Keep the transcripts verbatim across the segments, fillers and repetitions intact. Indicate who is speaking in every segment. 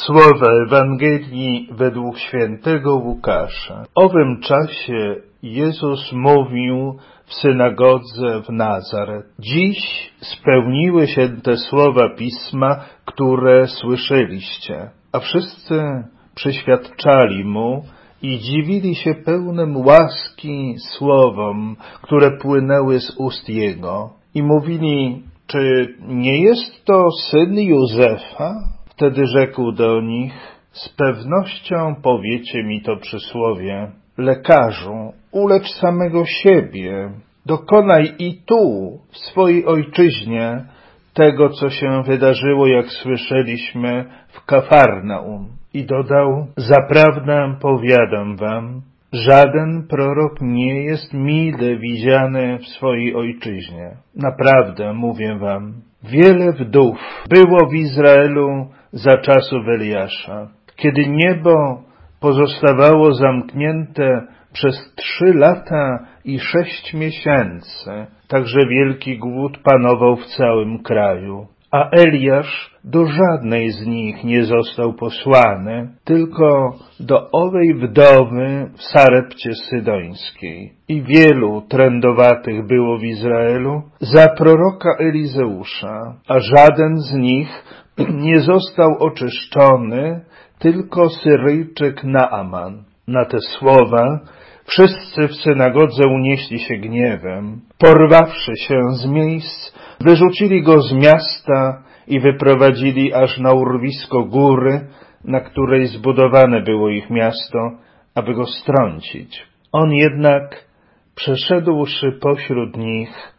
Speaker 1: Słowa Ewangelii według świętego Łukasza. W owym czasie Jezus mówił w synagodze w Nazaret. Dziś spełniły się te słowa Pisma, które słyszeliście. A wszyscy przyświadczali mu i dziwili się pełnym łaski słowom, które płynęły z ust Jego. I mówili, czy nie jest to syn Józefa? Wtedy rzekł do nich, z pewnością powiecie mi to przysłowie, lekarzu, ulecz samego siebie, dokonaj i tu, w swojej ojczyźnie, tego, co się wydarzyło, jak słyszeliśmy w Kafarnaum. I dodał, zaprawdę powiadam wam, żaden prorok nie jest mile widziany w swojej ojczyźnie. Naprawdę, mówię wam, wiele wdów było w Izraelu za czasów Eliasza, kiedy niebo pozostawało zamknięte przez trzy lata i sześć miesięcy, także wielki głód panował w całym kraju. A Eliasz do żadnej z nich nie został posłany, tylko do owej wdowy w Sarepcie Sydońskiej. I wielu trędowatych było w Izraelu za proroka Elizeusza, a żaden z nich nie został oczyszczony, tylko Syryjczyk Naaman. Na te słowa wszyscy w synagodze unieśli się gniewem. Porwawszy się z miejsc, wyrzucili go z miasta i wyprowadzili aż na urwisko góry, na której zbudowane było ich miasto, aby go strącić. On jednak, przeszedłszy pośród nich,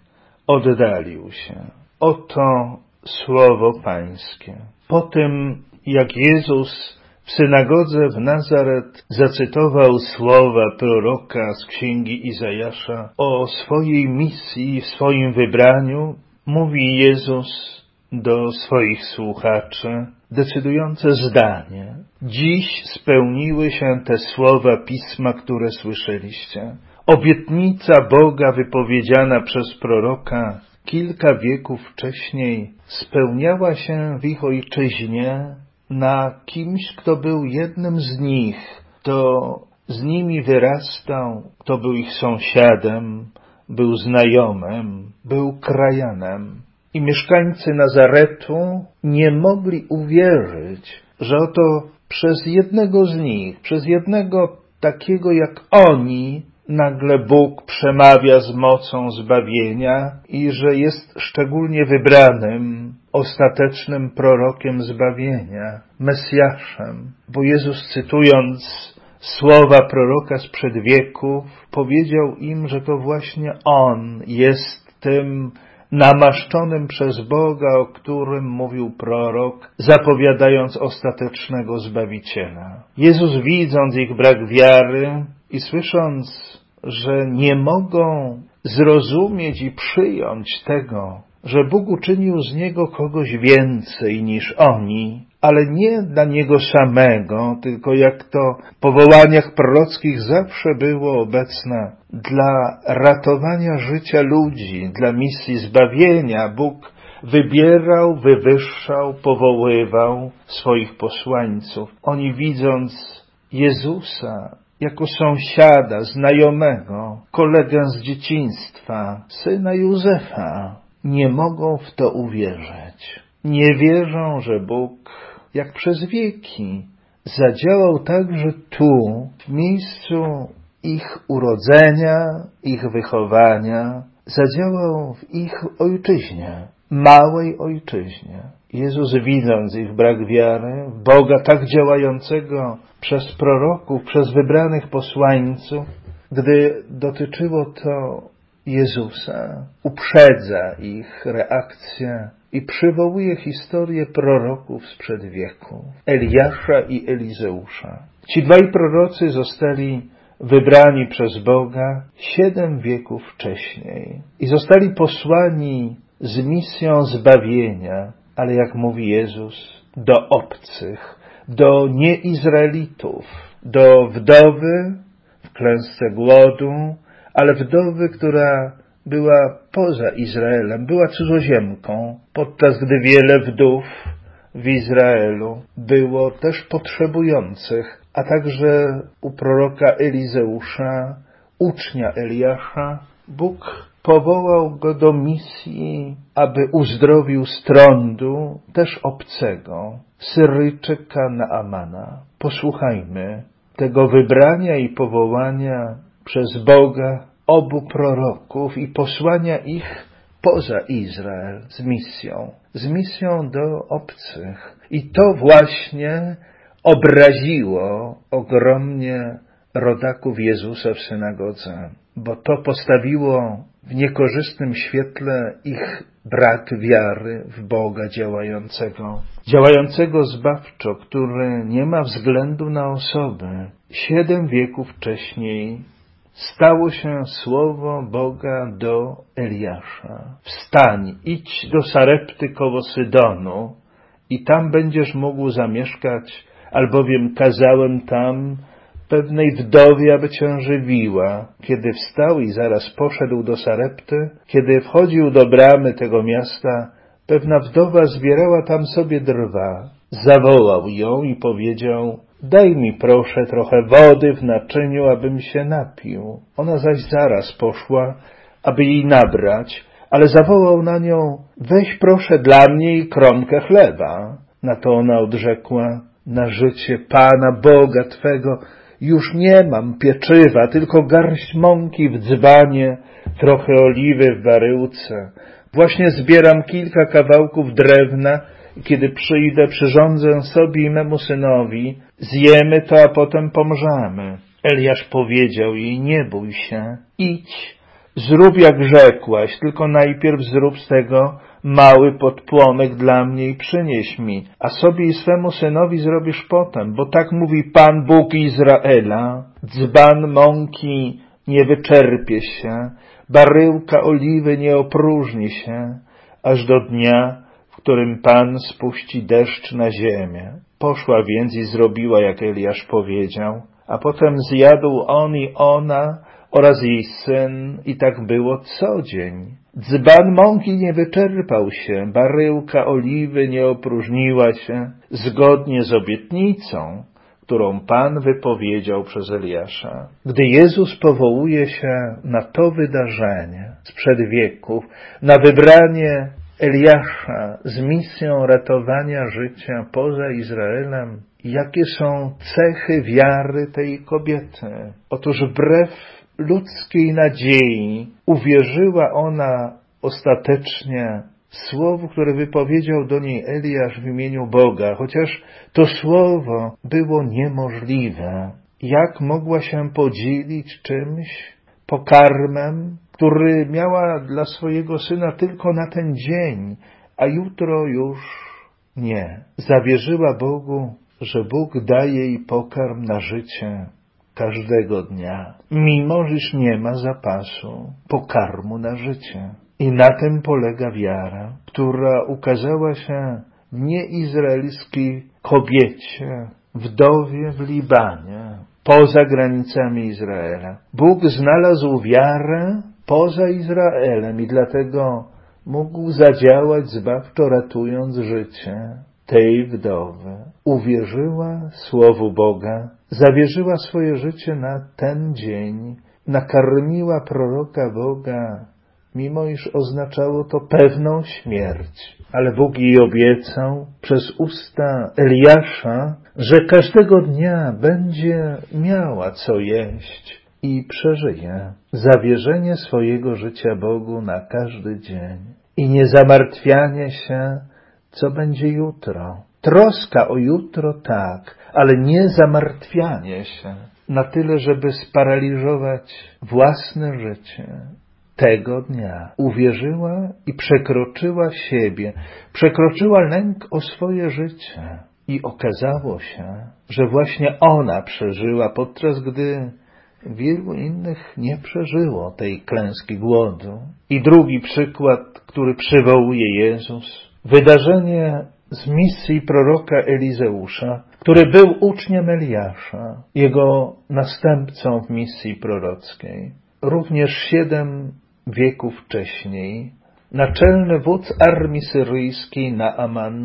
Speaker 1: oddalił się. Oto słowo Pańskie. Po tym, jak Jezus w synagodze w Nazaret zacytował słowa proroka z księgi Izajasza o swojej misji i swoim wybraniu, mówi Jezus do swoich słuchaczy decydujące zdanie. Dziś spełniły się te słowa Pisma, które słyszeliście. Obietnica Boga wypowiedziana przez proroka kilka wieków wcześniej spełniała się w ich ojczyźnie na kimś, kto był jednym z nich, kto z nimi wyrastał, kto był ich sąsiadem, był znajomym, był krajanem. I mieszkańcy Nazaretu nie mogli uwierzyć, że oto przez jednego z nich, przez jednego takiego jak oni, nagle Bóg przemawia z mocą zbawienia i że jest szczególnie wybranym, ostatecznym prorokiem zbawienia, Mesjaszem. Bo Jezus, cytując słowa proroka sprzed wieków, powiedział im, że to właśnie On jest tym namaszczonym przez Boga, o którym mówił prorok, zapowiadając ostatecznego Zbawiciela. Jezus, widząc ich brak wiary i słysząc, że nie mogą zrozumieć i przyjąć tego, że Bóg uczynił z Niego kogoś więcej niż oni, ale nie dla Niego samego, tylko jak to w powołaniach prorockich zawsze było obecne, dla ratowania życia ludzi, dla misji zbawienia. Bóg wybierał, wywyższał, powoływał swoich posłańców. Oni, widząc Jezusa jako sąsiada, znajomego, kolegę z dzieciństwa, syna Józefa, nie mogą w to uwierzyć. Nie wierzą, że Bóg, jak przez wieki, zadziałał także tu, w miejscu ich urodzenia, ich wychowania, zadziałał w ich ojczyźnie, małej ojczyźnie. Jezus, widząc ich brak wiary, Boga tak działającego przez proroków, przez wybranych posłańców, gdy dotyczyło to Jezusa, uprzedza ich reakcję i przywołuje historię proroków sprzed wieku, Eliasza i Elizeusza. Ci dwaj prorocy zostali wybrani przez Boga siedem wieków wcześniej i zostali posłani z misją zbawienia, ale jak mówi Jezus, do obcych, do nieizraelitów, do wdowy w klęsce głodu, ale wdowy, która była poza Izraelem, była cudzoziemką, podczas gdy wiele wdów w Izraelu było też potrzebujących, a także u proroka Elizeusza, ucznia Eliasza, Bóg powołał go do misji, aby uzdrowił z trądu też obcego, Syryjczyka Naamana. Posłuchajmy tego wybrania i powołania przez Boga obu proroków i posłania ich poza Izrael z misją, z misją do obcych. I to właśnie obraziło ogromnie rodaków Jezusa w synagodze, bo to postawiło w niekorzystnym świetle ich brak wiary w Boga działającego, działającego zbawczo, który nie ma względu na osoby. Siedem wieków wcześniej stało się słowo Boga do Eliasza. Wstań, idź do Sarepty koło Sydonu i tam będziesz mógł zamieszkać, albowiem kazałem tam pewnej wdowie, aby cię żywiła. Kiedy wstał i zaraz poszedł do Sarepty, kiedy wchodził do bramy tego miasta, pewna wdowa zbierała tam sobie drwa. Zawołał ją i powiedział: daj mi proszę trochę wody w naczyniu, abym się napił. Ona zaś zaraz poszła, aby jej nabrać, ale zawołał na nią: weź proszę dla mnie i kromkę chleba. Na to ona odrzekła: na życie Pana Boga Twego już nie mam pieczywa, tylko garść mąki w dzbanie, trochę oliwy w baryłce. Właśnie zbieram kilka kawałków drewna i kiedy przyjdę, przyrządzę sobie i memu synowi, zjemy to, a potem pomrzemy. Eliasz powiedział jej: nie bój się, idź, zrób jak rzekłaś, tylko najpierw zrób z tego mały podpłonek dla mnie i przynieś mi, a sobie i swemu synowi zrobisz potem, bo tak mówi Pan Bóg Izraela: dzban mąki nie wyczerpie się, baryłka oliwy nie opróżni się, aż do dnia, w którym Pan spuści deszcz na ziemię. Poszła więc i zrobiła, jak Eliasz powiedział, a potem zjadł on i ona oraz jej syn, i tak było co dzień. Dzban mąki nie wyczerpał się, baryłka oliwy nie opróżniła się, zgodnie z obietnicą, którą Pan wypowiedział przez Eliasza. Gdy Jezus powołuje się na to wydarzenie sprzed wieków, na wybranie Eliasza z misją ratowania życia poza Izraelem, jakie są cechy wiary tej kobiety? Otóż wbrew ludzkiej nadziei uwierzyła ona ostatecznie słowu, które wypowiedział do niej Eliasz w imieniu Boga, chociaż to słowo było niemożliwe. Jak mogła się podzielić czymś, pokarmem, który miała dla swojego syna tylko na ten dzień, a jutro już nie. Zawierzyła Bogu, że Bóg daje jej pokarm na życie każdego dnia, mimo że nie ma zapasu pokarmu na życie. I na tym polega wiara, która ukazała się w nieizraelskiej kobiecie, wdowie w Libanie, poza granicami Izraela. Bóg znalazł wiarę poza Izraelem i dlatego mógł zadziałać zbawczo, ratując życie tej wdowy. Uwierzyła słowu Boga, zawierzyła swoje życie na ten dzień, nakarmiła proroka Boga, mimo iż oznaczało to pewną śmierć. Ale Bóg jej obiecał przez usta Eliasza, że każdego dnia będzie miała co jeść i przeżyje. Zawierzenie swojego życia Bogu na każdy dzień i nie zamartwianie się, co będzie jutro. Troska o jutro tak, ale nie zamartwianie się na tyle, żeby sparaliżować własne życie. Tego dnia uwierzyła i przekroczyła siebie, przekroczyła lęk o swoje życie i okazało się, że właśnie ona przeżyła, podczas gdy wielu innych nie przeżyło tej klęski głodu. I drugi przykład, który przywołuje Jezus, wydarzenie z misji proroka Elizeusza, który był uczniem Eliasza, jego następcą w misji prorockiej. Również siedem wieków wcześniej naczelny wódz armii syryjskiej Naaman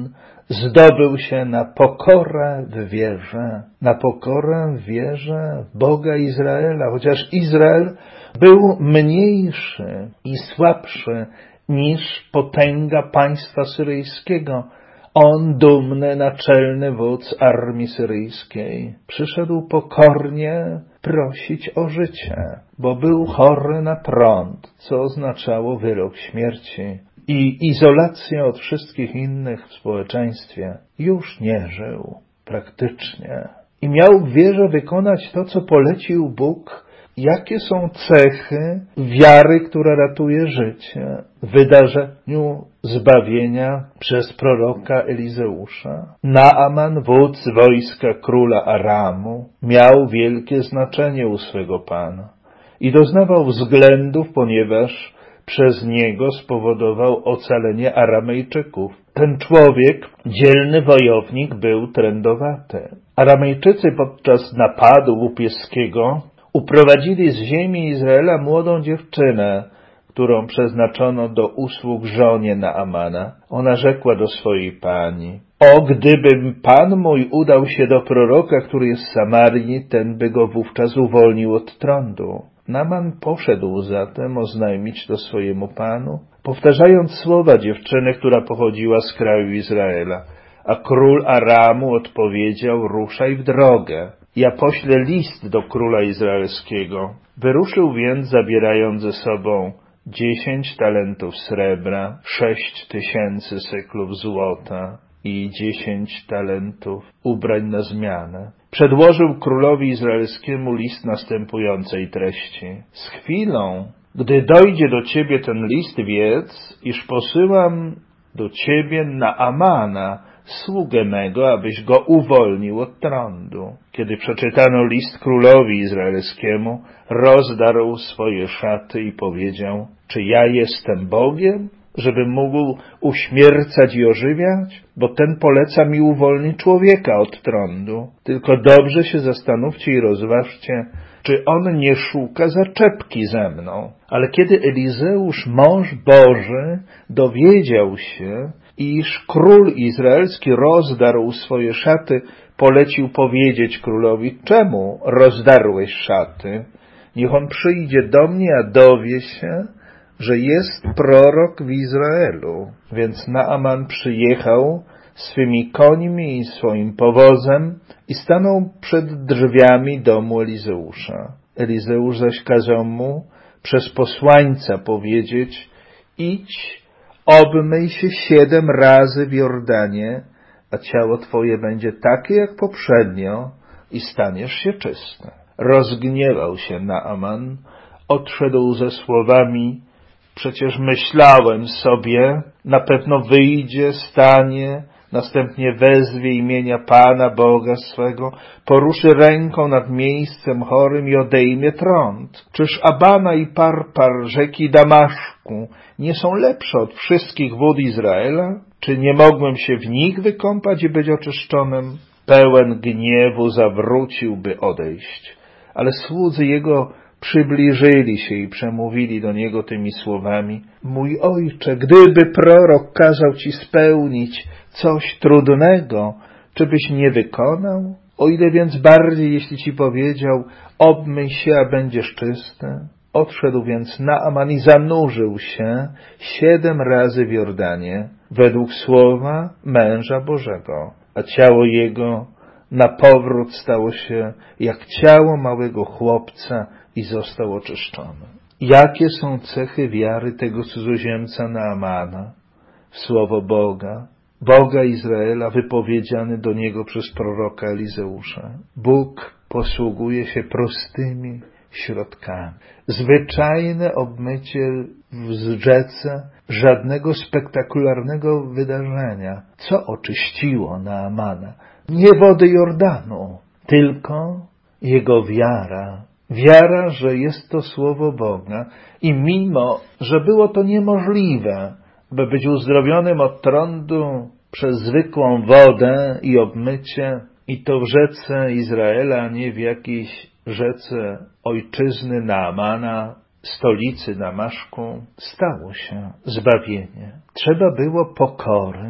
Speaker 1: zdobył się na pokorę w wierze, na pokorę w wierze w Boga Izraela, chociaż Izrael był mniejszy i słabszy niż potęga państwa syryjskiego. On, dumny, naczelny wódz armii syryjskiej, przyszedł pokornie prosić o życie, bo był chory na trąd, co oznaczało wyrok śmierci i izolację od wszystkich innych w społeczeństwie. Już nie żył praktycznie i miał w wierze wykonać to, co polecił Bóg. Jakie są cechy wiary, która ratuje życie w wydarzeniu zbawienia przez proroka Elizeusza? Naaman, wódz wojska króla Aramu, miał wielkie znaczenie u swego Pana i doznawał względów, ponieważ przez niego spowodował ocalenie Aramejczyków. Ten człowiek, dzielny wojownik, był trędowaty. Aramejczycy podczas napadu łupieskiego uprowadzili z ziemi Izraela młodą dziewczynę, którą przeznaczono do usług żonie Naamana. Ona rzekła do swojej pani: o, gdybym pan mój udał się do proroka, który jest z Samarii, ten by go wówczas uwolnił od trądu. Naaman poszedł zatem oznajmić to swojemu panu, powtarzając słowa dziewczyny, która pochodziła z kraju Izraela. A król Aramu odpowiedział: ruszaj w drogę. Ja poślę list do króla izraelskiego. Wyruszył więc, zabierając ze sobą dziesięć talentów srebra, sześć tysięcy syklów złota i dziesięć talentów ubrań na zmianę. Przedłożył królowi izraelskiemu list następującej treści: z chwilą, gdy dojdzie do ciebie ten list, wiedz, iż posyłam do ciebie Naamana, sługę mego, abyś go uwolnił od trądu. Kiedy przeczytano list królowi izraelskiemu, rozdarł swoje szaty i powiedział: czy ja jestem Bogiem, żebym mógł uśmiercać i ożywiać? Bo ten poleca mi uwolnić człowieka od trądu. Tylko dobrze się zastanówcie i rozważcie, czy on nie szuka zaczepki ze mną. Ale kiedy Elizeusz, mąż Boży, dowiedział się, iż król izraelski rozdarł swoje szaty, polecił powiedzieć królowi: czemu rozdarłeś szaty? Niech on przyjdzie do mnie, a dowie się, że jest prorok w Izraelu. Więc Naaman przyjechał swymi końmi i swoim powozem i stanął przed drzwiami domu Elizeusza. Elizeusz zaś kazał mu przez posłańca powiedzieć: idź, obmyj się siedem razy w Jordanie, a ciało twoje będzie takie jak poprzednio i staniesz się czysty. Rozgniewał się Naaman, odszedł ze słowami: przecież myślałem sobie, na pewno wyjdzie, stanie, następnie wezwie imienia Pana Boga swego, poruszy ręką nad miejscem chorym i odejmie trąd. Czyż Abana i Parpar, rzeki Damaszku, nie są lepsze od wszystkich wód Izraela? Czy nie mogłem się w nich wykąpać i być oczyszczonym? Pełen gniewu zawrócił, by odejść. Ale słudzy jego przybliżyli się i przemówili do niego tymi słowami: mój ojcze, gdyby prorok kazał ci spełnić coś trudnego, czy byś nie wykonał? O ile więc bardziej, jeśli ci powiedział: obmyj się, a będziesz czysty. Odszedł więc Naaman i zanurzył się siedem razy w Jordanie, według słowa męża Bożego, a ciało jego na powrót stało się jak ciało małego chłopca i został oczyszczony. Jakie są cechy wiary tego cudzoziemca Naamana w słowo Boga, Boga Izraela, wypowiedziane do niego przez proroka Elizeusza? Bóg posługuje się prostymi środkami. Zwyczajne obmycie w rzece, żadnego spektakularnego wydarzenia. Co oczyściło Naamana? Nie wody Jordanu, tylko jego wiara. Wiara, że jest to słowo Boga i mimo, że było to niemożliwe, by być uzdrowionym od trądu przez zwykłą wodę i obmycie, i to w rzece Izraela, a nie w jakiejś rzece ojczyzny Naamana, stolicy Damaszku, stało się zbawienie. Trzeba było pokory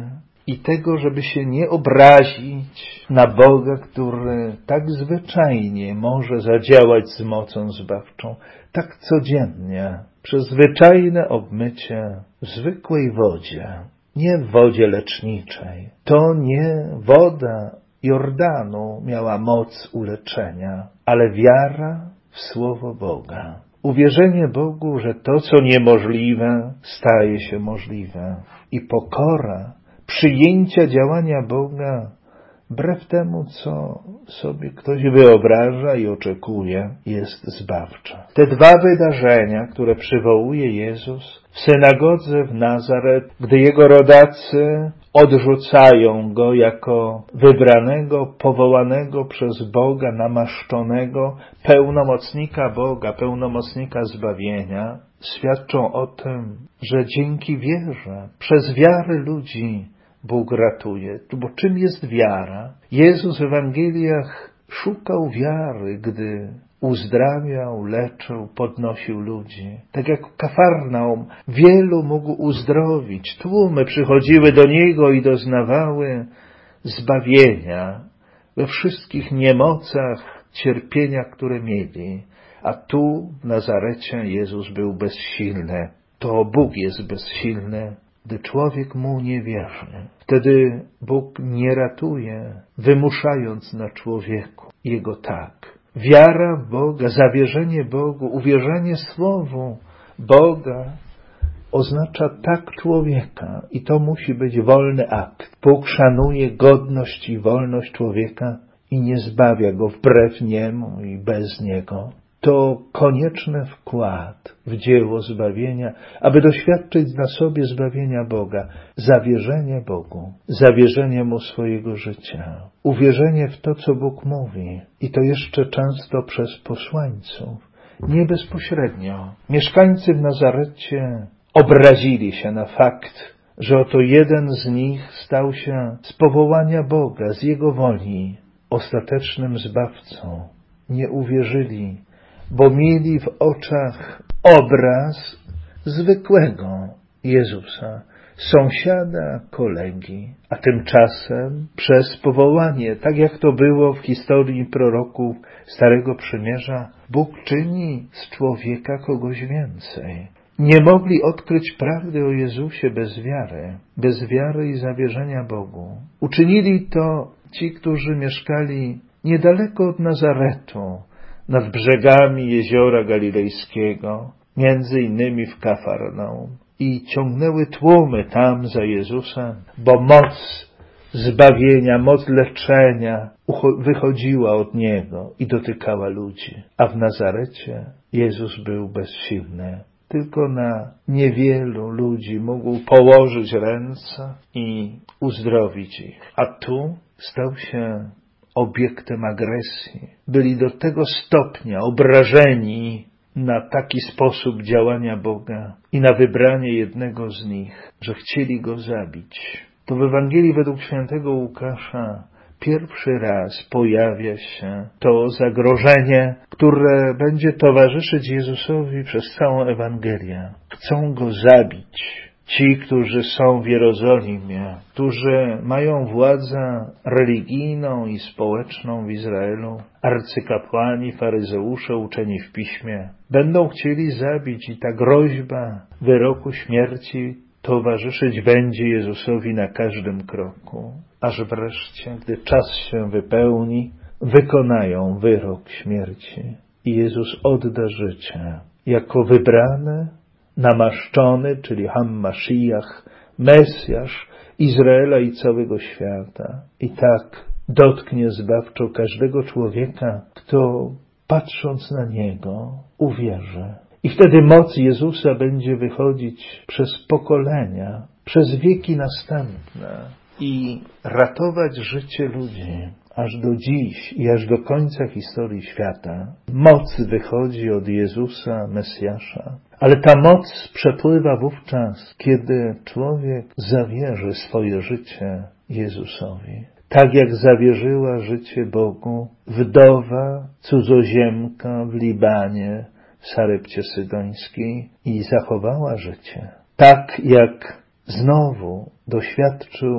Speaker 1: i tego, żeby się nie obrazić na Boga, który tak zwyczajnie może zadziałać z mocą zbawczą, tak codziennie, przez zwyczajne obmycie w zwykłej wodzie, nie w wodzie leczniczej. To nie woda Jordanu miała moc uleczenia, ale wiara w Słowo Boga. Uwierzenie Bogu, że to, co niemożliwe, staje się możliwe. I pokora przyjęcia działania Boga, wbrew temu, co sobie ktoś wyobraża i oczekuje, jest zbawcza. Te dwa wydarzenia, które przywołuje Jezus w synagodze w Nazaret, gdy jego rodacy odrzucają go jako wybranego, powołanego przez Boga, namaszczonego, pełnomocnika Boga, pełnomocnika zbawienia, świadczą o tym, że dzięki wierze, przez wiarę ludzi Bóg ratuje. Bo czym jest wiara? Jezus w Ewangeliach szukał wiary, gdy uzdrawiał, leczył, podnosił ludzi. Tak jak w Kafarnaum wielu mógł uzdrowić. Tłumy przychodziły do Niego i doznawały zbawienia we wszystkich niemocach, cierpieniach, które mieli. A tu w Nazarecie Jezus był bezsilny. To Bóg jest bezsilny, gdy człowiek mu nie wierzy. Wtedy Bóg nie ratuje, wymuszając na człowieku jego tak. Wiara w Boga, zawierzenie Bogu, uwierzenie Słowu Boga oznacza tak człowieka i to musi być wolny akt. Bóg szanuje godność i wolność człowieka i nie zbawia go wbrew niemu i bez niego. To konieczny wkład w dzieło zbawienia, aby doświadczyć na sobie zbawienia Boga, zawierzenie Bogu, zawierzenie Mu swojego życia, uwierzenie w to, co Bóg mówi i to jeszcze często przez posłańców, nie bezpośrednio. Mieszkańcy w Nazarecie obrazili się na fakt, że oto jeden z nich stał się z powołania Boga, z Jego woli, ostatecznym zbawcą. Nie uwierzyli, bo mieli w oczach obraz zwykłego Jezusa, sąsiada, kolegi. A tymczasem przez powołanie, tak jak to było w historii proroków Starego Przymierza, Bóg czyni z człowieka kogoś więcej. Nie mogli odkryć prawdy o Jezusie bez wiary, bez wiary i zawierzenia Bogu. Uczynili to ci, którzy mieszkali niedaleko od Nazaretu, nad brzegami jeziora galilejskiego, między innymi w Kafarnaum, i ciągnęły tłumy tam za Jezusem, bo moc zbawienia, moc leczenia wychodziła od Niego i dotykała ludzi. A w Nazarecie Jezus był bezsilny. Tylko na niewielu ludzi mógł położyć ręce i uzdrowić ich. A tu stał się obiektem agresji. Byli do tego stopnia obrażeni na taki sposób działania Boga i na wybranie jednego z nich, że chcieli Go zabić. To w Ewangelii według świętego Łukasza pierwszy raz pojawia się to zagrożenie, które będzie towarzyszyć Jezusowi przez całą Ewangelię. Chcą Go zabić. Ci, którzy są w Jerozolimie, którzy mają władzę religijną i społeczną w Izraelu, arcykapłani, faryzeusze, uczeni w piśmie, będą chcieli zabić i ta groźba wyroku śmierci towarzyszyć będzie Jezusowi na każdym kroku, aż wreszcie, gdy czas się wypełni, wykonają wyrok śmierci i Jezus odda życie jako wybrany, namaszczony, czyli Hammashiach, Mesjasz Izraela i całego świata. I tak dotknie zbawczo każdego człowieka, kto patrząc na Niego uwierzy. I wtedy moc Jezusa będzie wychodzić przez pokolenia, przez wieki następne i ratować życie ludzi. Aż do dziś i aż do końca historii świata moc wychodzi od Jezusa, Mesjasza. Ale ta moc przepływa wówczas, kiedy człowiek zawierzy swoje życie Jezusowi. Tak jak zawierzyła życie Bogu wdowa, cudzoziemka w Libanie, w Sarepcie Sydońskiej i zachowała życie. Tak jak znowu doświadczył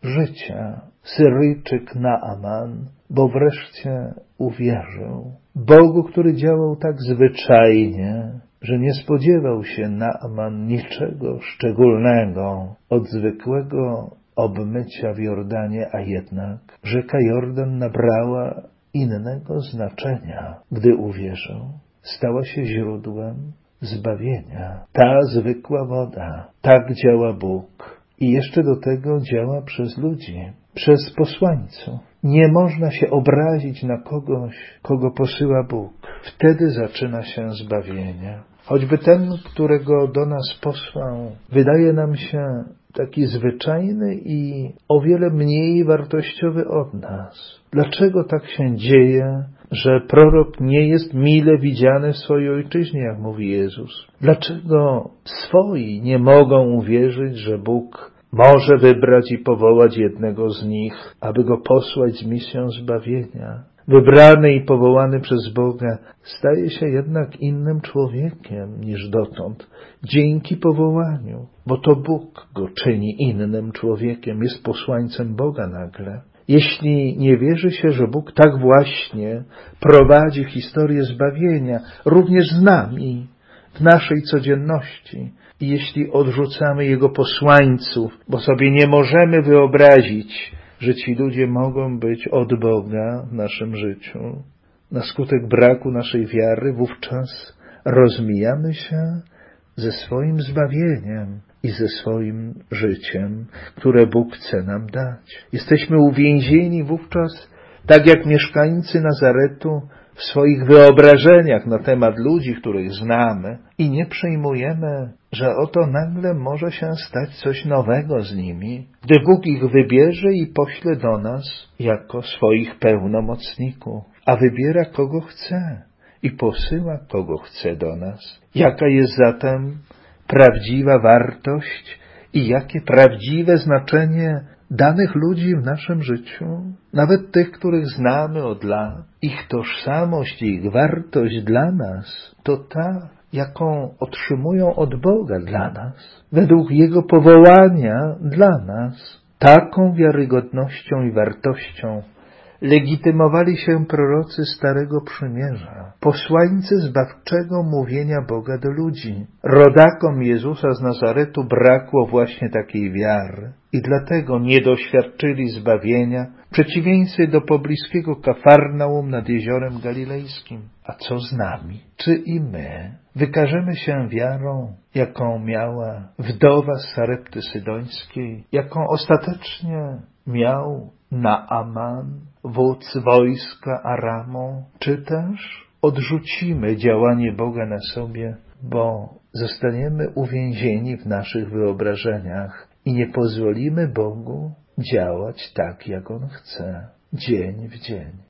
Speaker 1: życia Syryjczyk Naaman, bo wreszcie uwierzył Bogu, który działał tak zwyczajnie, że nie spodziewał się Naaman niczego szczególnego od zwykłego obmycia w Jordanie, a jednak rzeka Jordan nabrała innego znaczenia, gdy uwierzył. Stała się źródłem zbawienia. Ta zwykła woda. Tak działa Bóg. I jeszcze do tego działa przez ludzi, przez posłańców. Nie można się obrazić na kogoś, kogo posyła Bóg. Wtedy zaczyna się zbawienie. Choćby ten, którego do nas posłał, wydaje nam się taki zwyczajny i o wiele mniej wartościowy od nas. Dlaczego tak się dzieje, że prorok nie jest mile widziany w swojej ojczyźnie, jak mówi Jezus? Dlaczego swoi nie mogą uwierzyć, że Bóg może wybrać i powołać jednego z nich, aby go posłać z misją zbawienia? Wybrany i powołany przez Boga staje się jednak innym człowiekiem niż dotąd, dzięki powołaniu, bo to Bóg go czyni innym człowiekiem, jest posłańcem Boga nagle. Jeśli nie wierzy się, że Bóg tak właśnie prowadzi historię zbawienia, również z nami, w naszej codzienności, i jeśli odrzucamy Jego posłańców, bo sobie nie możemy wyobrazić, że ci ludzie mogą być od Boga w naszym życiu, na skutek braku naszej wiary, wówczas rozmijamy się ze swoim zbawieniem i ze swoim życiem, które Bóg chce nam dać. Jesteśmy uwięzieni wówczas, tak jak mieszkańcy Nazaretu, w swoich wyobrażeniach na temat ludzi, których znamy, i nie przyjmujemy, że oto nagle może się stać coś nowego z nimi, gdy Bóg ich wybierze i pośle do nas jako swoich pełnomocników, a wybiera kogo chce i posyła kogo chce do nas. Jaka jest zatem prawdziwa wartość i jakie prawdziwe znaczenie danych ludzi w naszym życiu, nawet tych, których znamy od lat? Ich tożsamość i ich wartość dla nas to ta, jaką otrzymują od Boga dla nas, według Jego powołania dla nas. Taką wiarygodnością i wartością legitymowali się prorocy Starego Przymierza, posłańcy zbawczego mówienia Boga do ludzi. Rodakom Jezusa z Nazaretu brakło właśnie takiej wiary i dlatego nie doświadczyli zbawienia, w przeciwieństwie do pobliskiego Kafarnaum nad Jeziorem Galilejskim. A co z nami? Czy i my wykażemy się wiarą, jaką miała wdowa z Sarepty Sydońskiej, jaką ostatecznie miał Naaman, wódz wojska Aramu, czy też odrzucimy działanie Boga na sobie, bo zostaniemy uwięzieni w naszych wyobrażeniach i nie pozwolimy Bogu działać tak, jak On chce, dzień w dzień.